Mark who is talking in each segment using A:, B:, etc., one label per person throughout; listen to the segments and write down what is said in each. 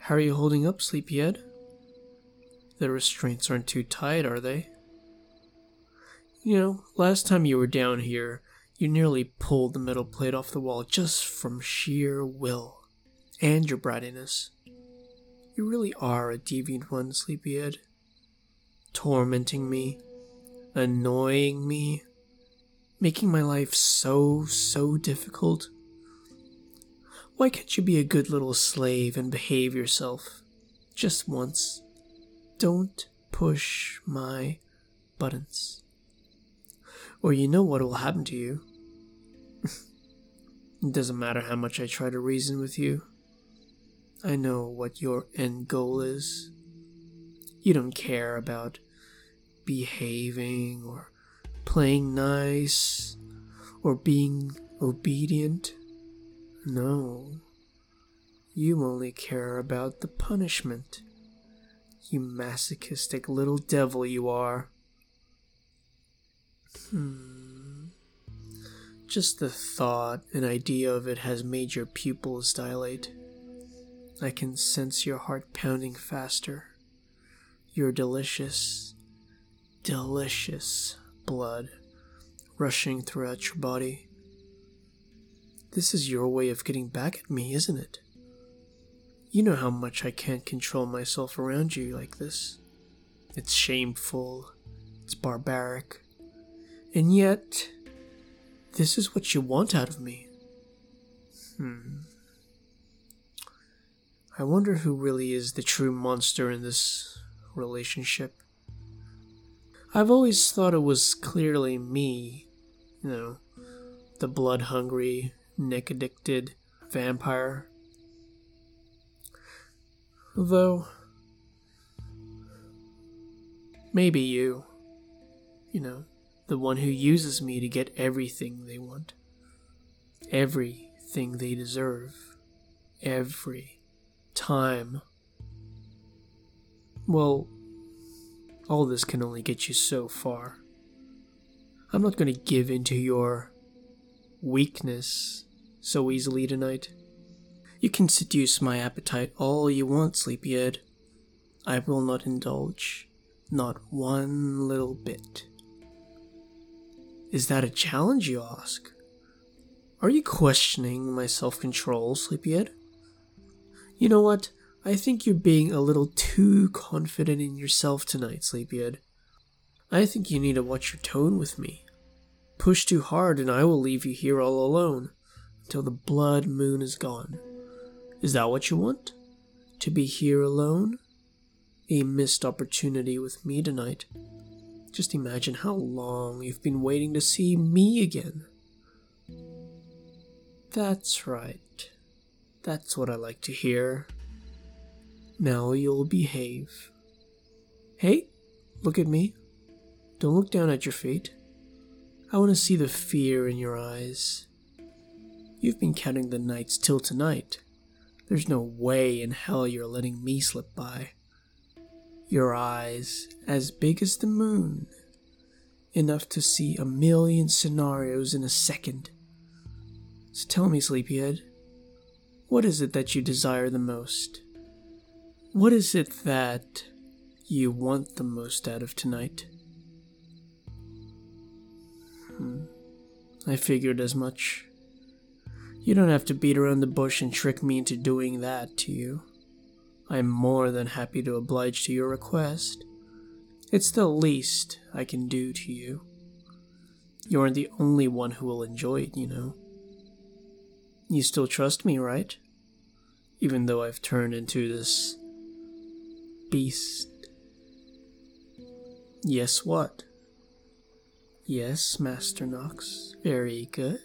A: How are you holding up, sleepyhead? The restraints aren't too tight, are they? Last time you were down here, you nearly pulled the metal plate off the wall just from sheer will and your brattiness. You really are a deviant one, sleepyhead. Tormenting me, annoying me, making my life so difficult. Why can't you be a good little slave and behave yourself? Just once. Don't push my buttons. Or you know what will happen to you. It doesn't matter how much I try to reason with you. I know what your end goal is. You don't care about behaving or playing nice or being obedient. No. You only care about the punishment. You masochistic little devil you are. Just the thought and idea of it has made your pupils dilate. I can sense your heart pounding faster. Your delicious blood rushing throughout your body. This is your way of getting back at me, isn't it? You know how much I can't control myself around you like this. It's shameful. It's barbaric. And yet, this is what you want out of me. I wonder who really is the true monster in this relationship. I've always thought it was clearly me, the blood-hungry, neck-addicted vampire. Though, maybe you, the one who uses me to get everything they want, everything they deserve, every time. Well, all this can only get you so far. I'm not going to give in to your weakness so easily tonight. You can seduce my appetite all you want, sleepyhead. I will not indulge, not one little bit. Is that a challenge, you ask? Are you questioning my self-control, sleepyhead? You know what? I think you're being a little too confident in yourself tonight, sleepyhead. I think you need to watch your tone with me. Push too hard and I will leave you here all alone until the blood moon is gone. Is that what you want? To be here alone? A missed opportunity with me tonight. Just imagine how long you've been waiting to see me again. That's right. That's what I like to hear. Now you'll behave. Hey, look at me. Don't look down at your feet. I want to see the fear in your eyes. You've been counting the nights till tonight. There's no way in hell you're letting me slip by. Your eyes, as big as the moon. Enough to see 1,000,000 scenarios in a second. So tell me, sleepyhead, what is it that you desire the most? What is it that you want the most out of tonight? I figured as much. You don't have to beat around the bush and trick me into doing that to you. I'm more than happy to oblige to your request. It's the least I can do to you. You aren't the only one who will enjoy it, You still trust me, right? Even though I've turned into this beast. Yes, what? Yes, Master Nox. Very good.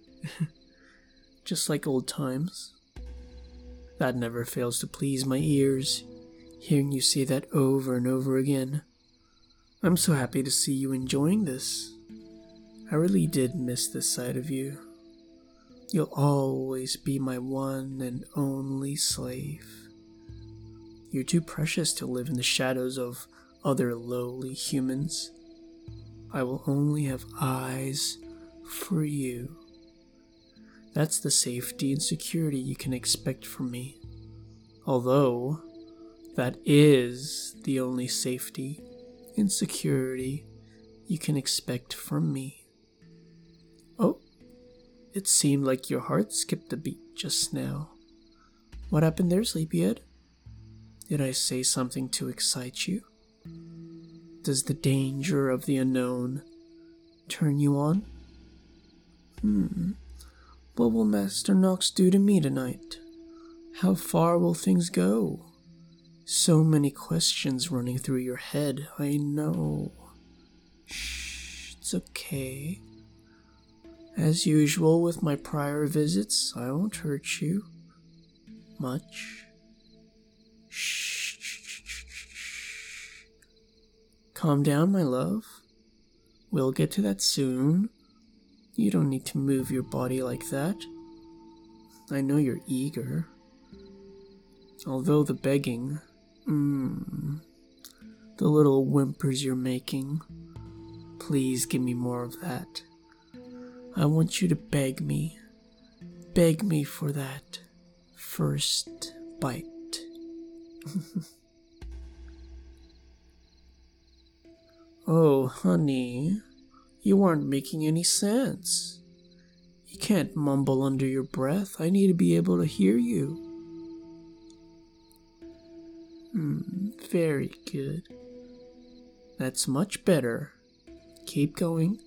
A: Just like old times. That never fails to please my ears, hearing you say that over and over again. I'm so happy to see you enjoying this. I really did miss this side of you. You'll always be my one and only slave. You're too precious to live in the shadows of other lowly humans. I will only have eyes for you. That's the safety and security you can expect from me. Although, that is the only safety and security you can expect from me. Oh, it seemed like your heart skipped a beat just now. What happened there, Sleepyhead? Did I say something to excite you? Does the danger of the unknown turn you on? What will Master Nox do to me tonight? How far will things go? So many questions running through your head, I know. Shh, it's okay. As usual with my prior visits, I won't hurt you much. Shh. Calm down, my love. We'll get to that soon. You don't need to move your body like that. I know you're eager. Although the begging, the little whimpers you're making, please give me more of that. I want you to beg me for that first bite. Oh, honey, you aren't making any sense. You can't mumble under your breath. I need to be able to hear you. Very good. That's much better. Keep going.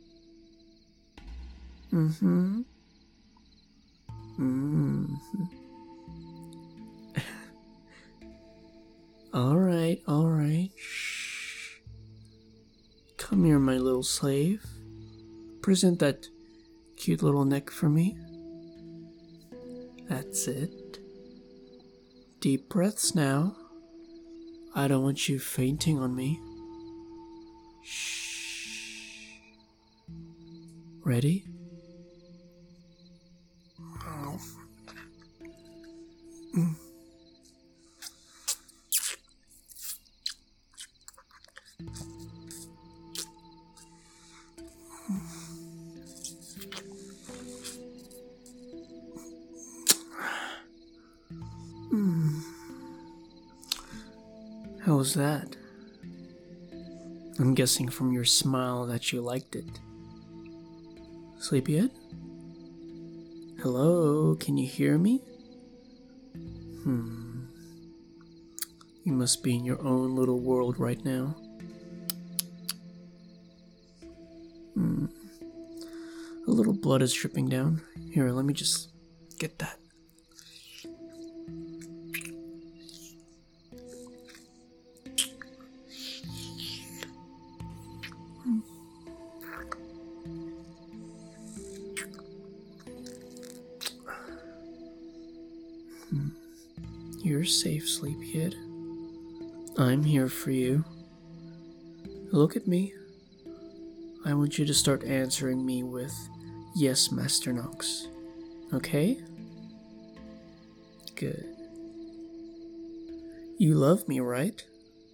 A: All right. Shh. Come here, my little slave. Present that cute little neck for me. That's it. Deep breaths now. I don't want you fainting on me. Shh. Ready? How was that? I'm guessing from your smile that you liked it. Sleepyhead? Hello, can you hear me? You must be in your own little world right now. A little blood is dripping down. Here, let me just get that. You're safe, Sleepyhead. I'm here for you. Look at me. I want you to start answering me with, yes, Master Nox. Okay? Good. You love me, right?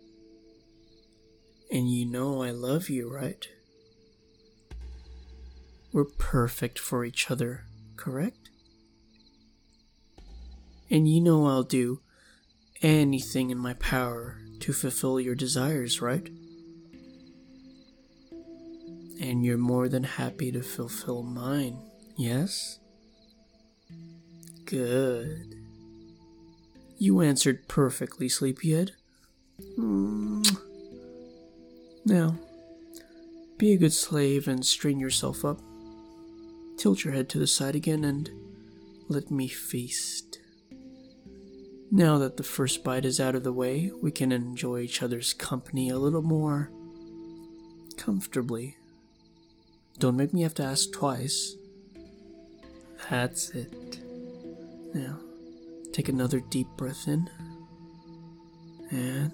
A: And you know I love you, right? We're perfect for each other, correct? And you know I'll do anything in my power to fulfill your desires, right? And you're more than happy to fulfill mine, yes? Good. You answered perfectly, Sleepyhead. Now, be a good slave and straighten yourself up. Tilt your head to the side again and let me feast. Now that the first bite is out of the way, we can enjoy each other's company a little more comfortably. Don't make me have to ask twice. That's it. Now, take another deep breath in. And...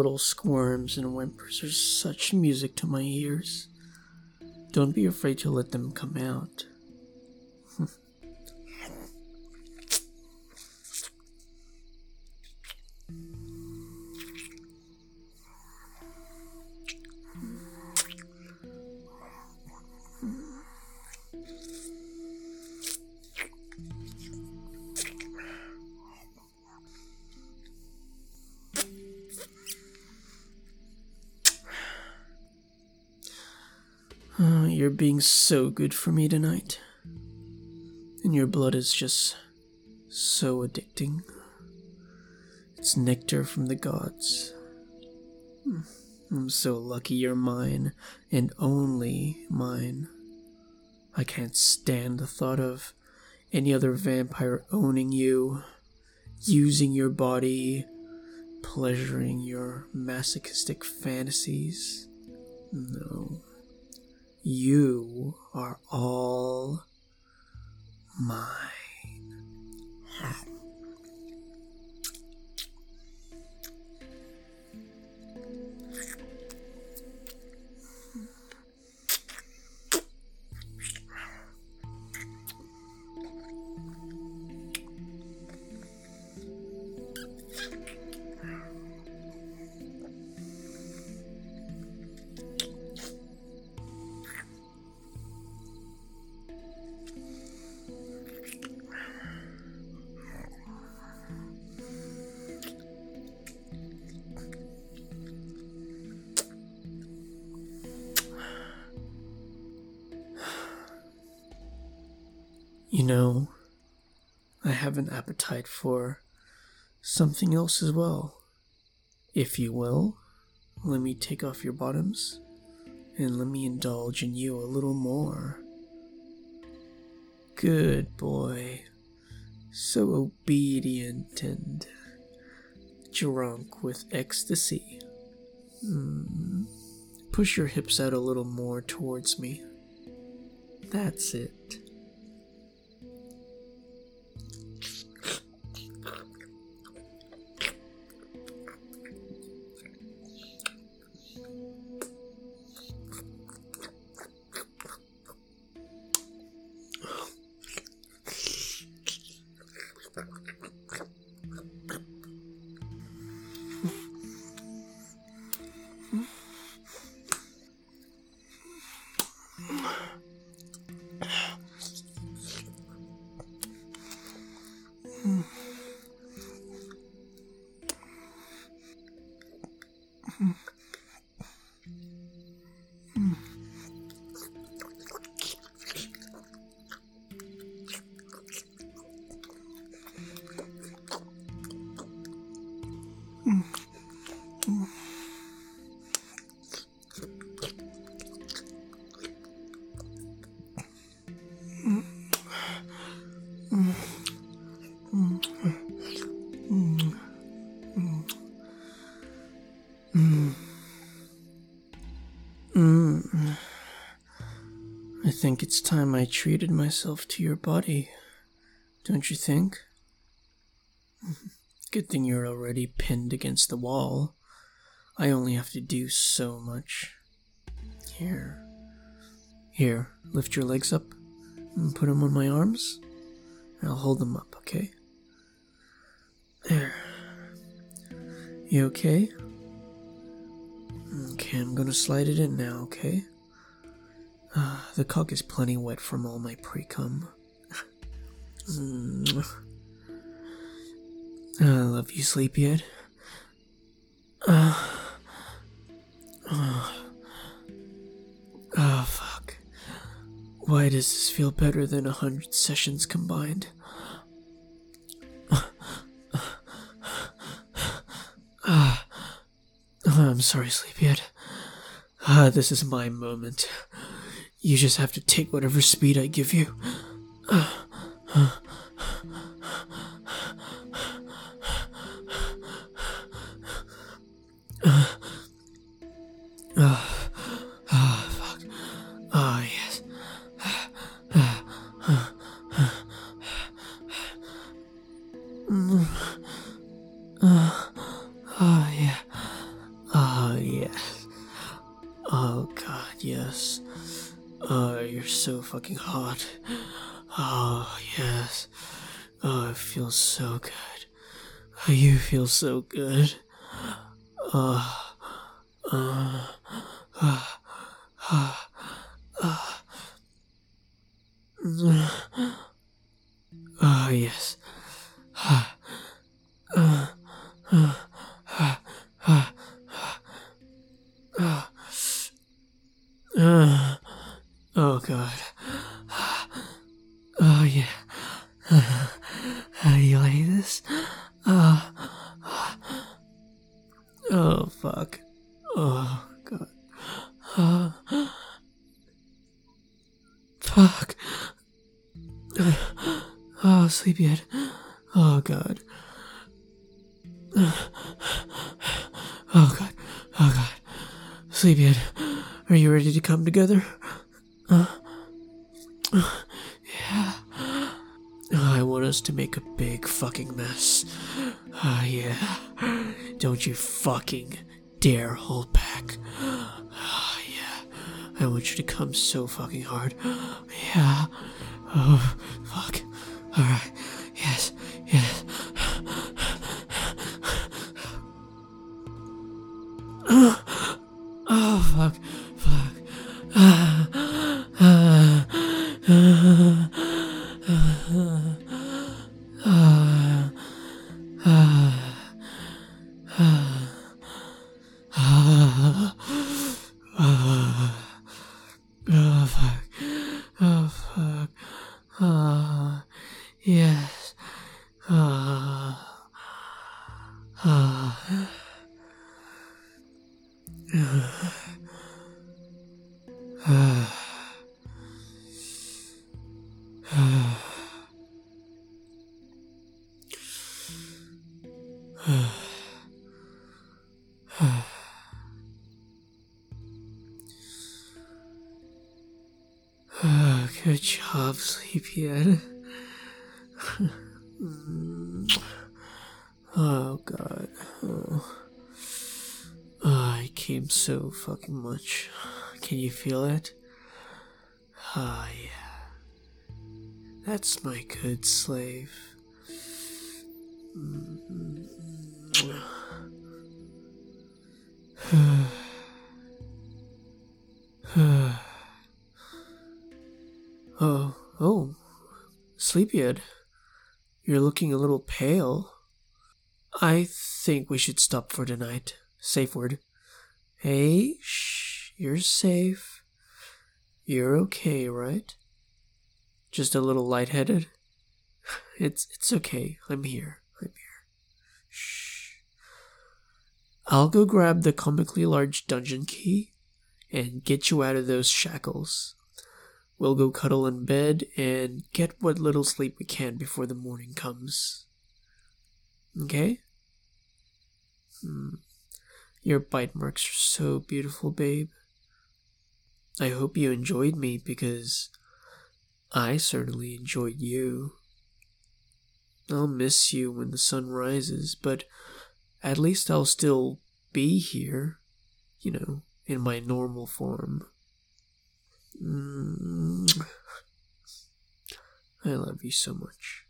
A: little squirms and whimpers are such music to my ears. Don't be afraid to let them come out. You're being so good for me tonight. And your blood is just so addicting. It's nectar from the gods. I'm so lucky you're mine, and only mine. I can't stand the thought of any other vampire owning you, using your body, pleasuring your masochistic fantasies. No. You are all mine. You know, I have an appetite for something else as well. If you will, let me take off your bottoms and let me indulge in you a little more. Good boy. So obedient and drunk with ecstasy. Push your hips out a little more towards me. That's it. I think it's time I treated myself to your body, don't you think? Good thing you're already pinned against the wall. I only have to do so much. Here, lift your legs up and put them on my arms. I'll hold them up, okay? There. You okay? Okay, I'm gonna slide it in now, okay? The cock is plenty wet from all my pre-cum. I love you, Sleepyhead. Oh, fuck. Why does this feel better than 100 sessions combined? I'm sorry, Sleepyhead. This is my moment. You just have to take whatever speed I give you. Fuck. Oh, yes. Oh, yeah. yes. Oh, God, yes. Oh, you're so fucking hot. Oh, yes. Oh, it feels so good. Oh, you feel so good. Oh, oh, yes. Oh, God. Oh, yeah. You like this? Oh, fuck. Oh, God. Fuck. Oh, sleepyhead. Oh, God. Oh, God. Oh, God. Sleepyhead, are you ready to come together? Yeah. I want us to make a big fucking mess. Yeah. Don't you fucking dare hold back. Yeah. I want you to come so fucking hard. Yeah. Oh, fuck. Alright. Yes. Yes. Oh, fuck. Fuck. Oh, fuck. Oh, fuck. Yes. Good job, Sleepyhead. Oh, God. Oh. I came so fucking much. Can you feel it? Ah, yeah. That's my good slave. Oh, Sleepyhead. You're looking a little pale. I think we should stop for tonight. Safe word. Hey, shh, you're safe. You're okay, right? Just a little lightheaded? It's okay. I'm here. Shh. I'll go grab the comically large dungeon key and get you out of those shackles. We'll go cuddle in bed and get what little sleep we can before the morning comes. Okay? Your bite marks are so beautiful, babe. I hope you enjoyed me because I certainly enjoyed you. I'll miss you when the sun rises, but at least I'll still be here, in my normal form. I love you so much.